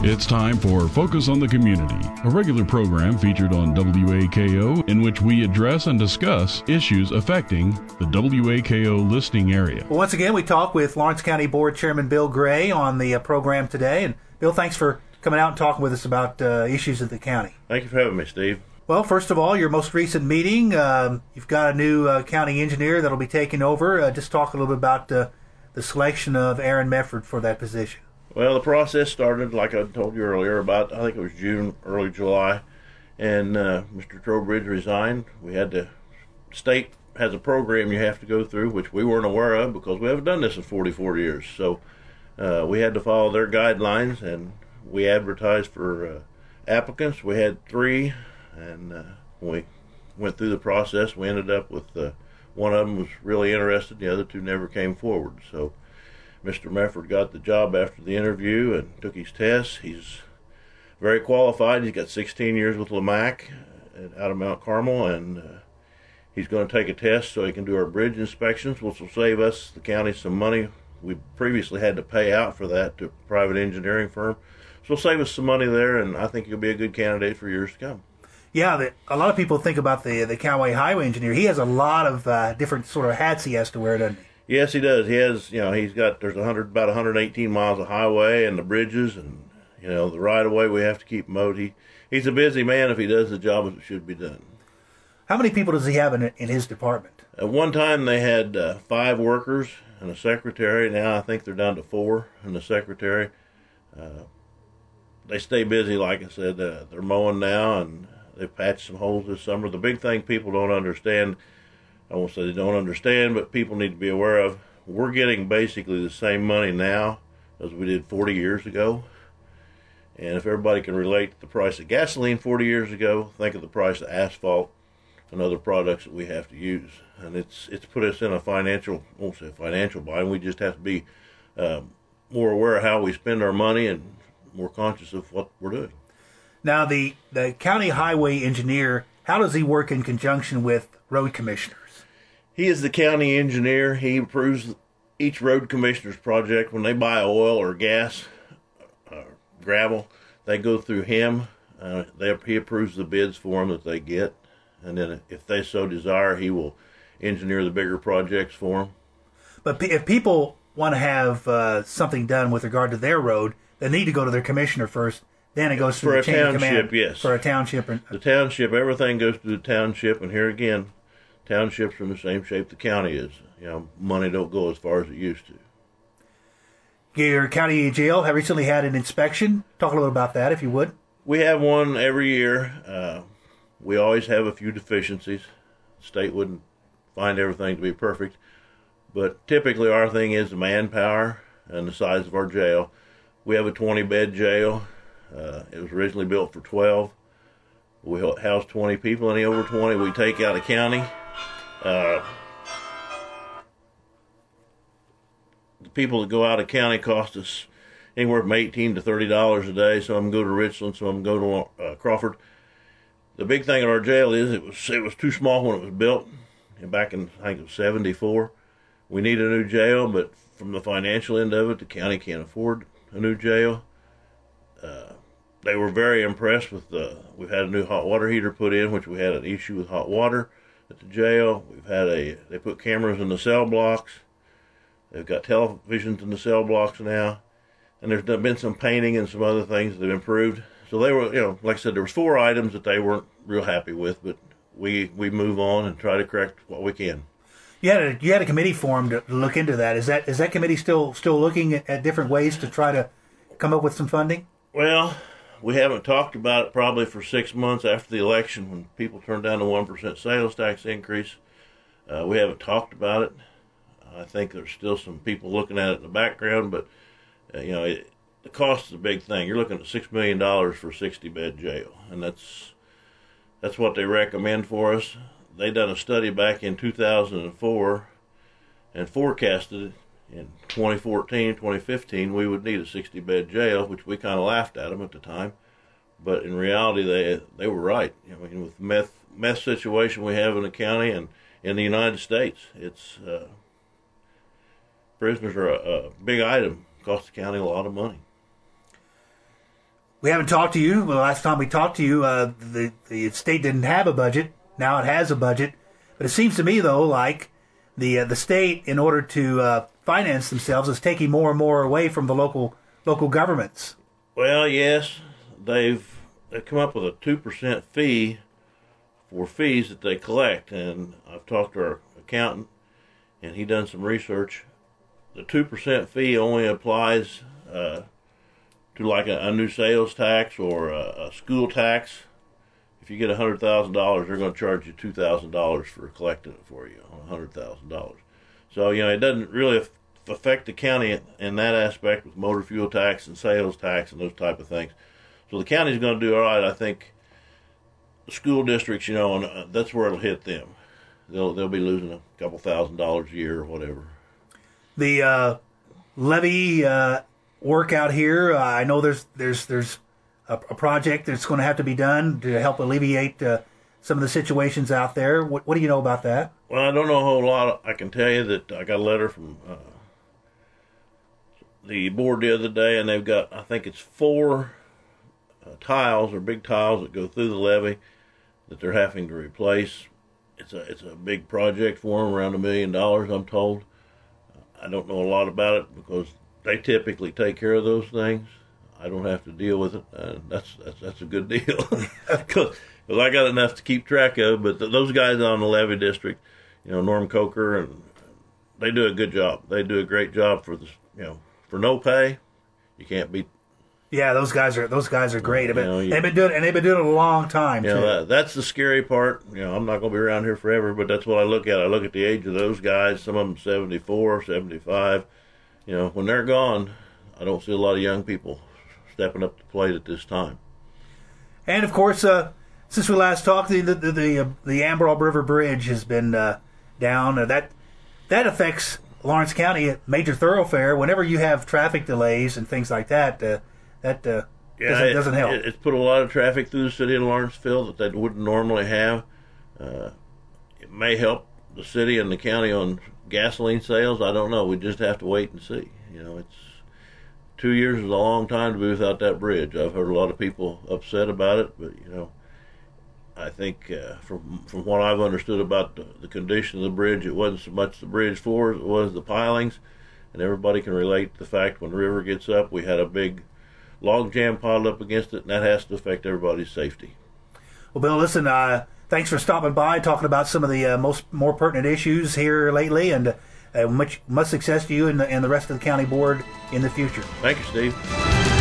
It's time for Focus on the Community, a regular program featured on WAKO in which we address and discuss issues affecting the WAKO listening area. Well, once again, we talk with Lawrence County Board Chairman Bill Gray on the program today. And Bill, thanks for coming out and talking with us about issues of the county. Thank you for having me, Steve. Well, first of all, your most recent meeting, you've got a new county engineer that'll be taking over. Just talk a little bit about the selection of Aaron Mefford for that position. Well, the process started, like I told you earlier, about, I think it was June, early July, and Mr. Trowbridge resigned. State has a program you have to go through, which we weren't aware of because we haven't done this in 44 years. So we had to follow their guidelines, and we advertised for applicants. We had 3, and we went through the process. We ended up with one of them was really interested. The other 2 never came forward. So Mr. Mefford got the job after the interview and took his test. He's very qualified. He's got 16 years with LAMAC out of Mount Carmel, and he's going to take a test so he can do our bridge inspections, which will save us, the county, some money. We previously had to pay out for that to a private engineering firm. So it'll save us some money there, and I think he'll be a good candidate for years to come. Yeah, a lot of people think about the county highway engineer. He has a lot of different sort of hats he has to wear, doesn't he? Yes, he does. He has, there's about 118 miles of highway and the bridges and, the right-of-way we have to keep mowed. He's a busy man if he does the job as it should be done. How many people does he have in his department? At one time they had 5 workers and a secretary. Now I think they're down to 4 and the secretary. They stay busy, like I said. They're mowing now, and they've patched some holes this summer. The big thing people don't understand, I won't say they don't understand, but people need to be aware of, we're getting basically the same money now as we did 40 years ago. And if everybody can relate to the price of gasoline 40 years ago, think of the price of asphalt and other products that we have to use. And it's put us in a I won't say financial bind. We just have to be more aware of how we spend our money and more conscious of what we're doing. Now, the county highway engineer, how does he work in conjunction with road commissioners? He is the county engineer. He approves each road commissioner's project. When they buy oil or gas, gravel, they go through him. He approves the bids for them that they get. And then if they so desire, he will engineer the bigger projects for them. But if people want to have something done with regard to their road, they need to go to their commissioner first. Then it goes through the chain of command. Yes. For a township. The township, everything goes to the township. And here again, townships are in the same shape the county is. Money don't go as far as it used to. Your county jail have recently had an inspection. Talk a little about that, if you would. We have one every year. We always have a few deficiencies. The state wouldn't find everything to be perfect. But typically our thing is the manpower and the size of our jail. We have a 20-bed jail. It was originally built for 12. We house 20 people. Any over 20 we take out of county. The people that go out of county cost us anywhere from $18 to $30 a day. Some of them go to Richland, some of them go to Crawford. The big thing at our jail is it was too small when it was built, and back in, I think it was 74. We need a new jail, but from the financial end of it, the county can't afford a new jail. They were very impressed with we've had a new hot water heater put in, which we had an issue with hot water at the jail. They put cameras in the cell blocks. They've got televisions in the cell blocks now. And there's been some painting and some other things that have improved. So they were, like I said, there was 4 items that they weren't real happy with, but we move on and try to correct what we can. You had a committee formed to look into that. Is that committee still looking at different ways to try to come up with some funding? Well, we haven't talked about it probably for 6 months after the election when people turned down the 1% sales tax increase. We haven't talked about it. I think there's still some people looking at it in the background, but the cost is a big thing. You're looking at $6 million for a 60-bed jail, and that's what they recommend for us. They done a study back in 2004 and forecasted in 2014, 2015 we would need a 60-bed jail, which we kind of laughed at them at the time. But in reality, they were right. With the meth situation we have in the county and in the United States, it's prisoners are a big item. Cost the county a lot of money. We haven't talked to you. The last time we talked to you, the state didn't have a budget. Now it has a budget. But it seems to me, though, like the state, in order to finance themselves, is taking more and more away from the local governments. Well, yes, they've come up with a 2% fee for fees that they collect, and I've talked to our accountant, and he done some research. The 2% fee only applies to like a new sales tax or a school tax. If you get $100,000, they're going to charge you $2,000 for collecting it for you on $100,000. So, it doesn't really affect the county in that aspect with motor fuel tax and sales tax and those type of things. So the county's going to do all right. I think the school districts, and that's where it'll hit them. They'll be losing a couple $1,000s a year or whatever. The levy work out here. I know there's a project that's going to have to be done to help alleviate some of the situations out there. What do you know about that? Well, I don't know a whole lot. I can tell you that I got a letter from the board the other day, and they've got, I think it's 4 tiles or big tiles that go through the levee that they're having to replace. It's a big project for them, around $1 million, I'm told. I don't know a lot about it because they typically take care of those things. I don't have to deal with it, and that's a good deal because I got enough to keep track of. But those guys on the levee district, Norm Coker, and they do a good job. They do a great job for for no pay. You can't beat. Yeah, those guys are great. They've been doing it a long time. That's the scary part. I'm not going to be around here forever, but that's what I look at. I look at the age of those guys. Some of them 74, 75. When they're gone, I don't see a lot of young people stepping up to the plate at this time. And of course, since we last talked, the Amarillo River Bridge has been down. That affects Lawrence County, a major thoroughfare. Whenever you have traffic delays and things like that, doesn't help. It's put a lot of traffic through the city of Lawrenceville that they wouldn't normally have. It may help the city and the county on gasoline sales. I don't know. We just have to wait and see. It's 2 years is a long time to be without that bridge. I've heard a lot of people upset about it, but I think from what I've understood about the condition of the bridge, it wasn't so much the bridge floors, it was the pilings, and everybody can relate to the fact when the river gets up, we had a big log jam piled up against it, and that has to affect everybody's safety. Well, Bill, listen, thanks for stopping by, talking about some of the more pertinent issues here lately, and much success to you and the rest of the county board in the future. Thank you, Steve.